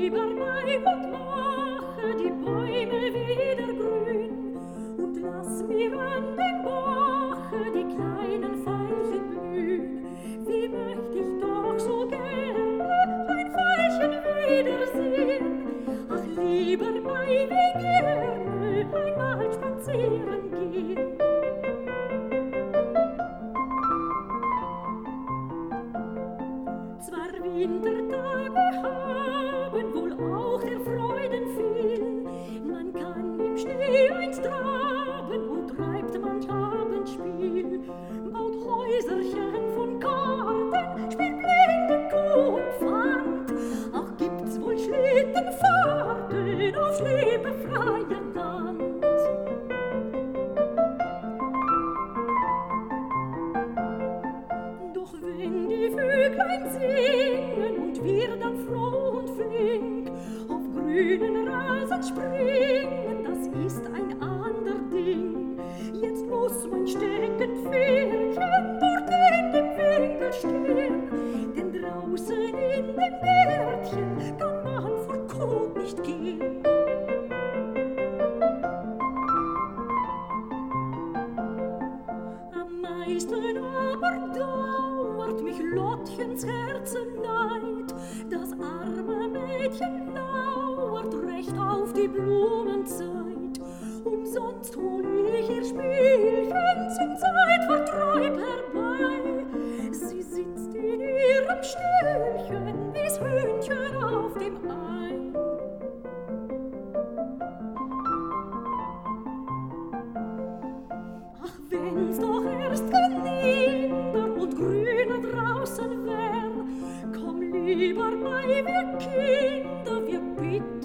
lieber bei Gott mache die Bäume wieder grün und lass mir an den Bache die kleinen Veilchen blühen. Wie möcht ich doch so gerne ein Veilchen wiedersehen. Ach, lieber bei wie gerne einmal spazieren gehen. Zwar Wintertage haben wohl auch der Freuden viel, man kann im Schnee einst traben und treibt manch Abendspiel, baut Häuserchen von Karten, spielt blinde Kuh und Pfand, ach gibt's wohl Schlittenfahrten auf schneebefreiem Land. Doch wenn die Vöglein singen und wir dann froh und flink auf grünen Rasen springen, das ist ein ander Ding. Jetzt muss mein Steckenpferdchen dort in dem Winkel stehen, denn draußen in dem Gärtchen kann man vor Kot nicht gehen. Am meisten aber dauert mich Lottchens Herzenleid, das arme Mädchen lauert recht auf die Blumenzeit. Umsonst hol ich ihr Spielchen zum Zeitvertreib herbei. Sie sitzt in ihrem Stühlchen wie's Hühnchen auf dem Ei. Ach, wenn's doch erst gelinder und grüner draußen wär, komm lieber bei wir Kinder, wir bitten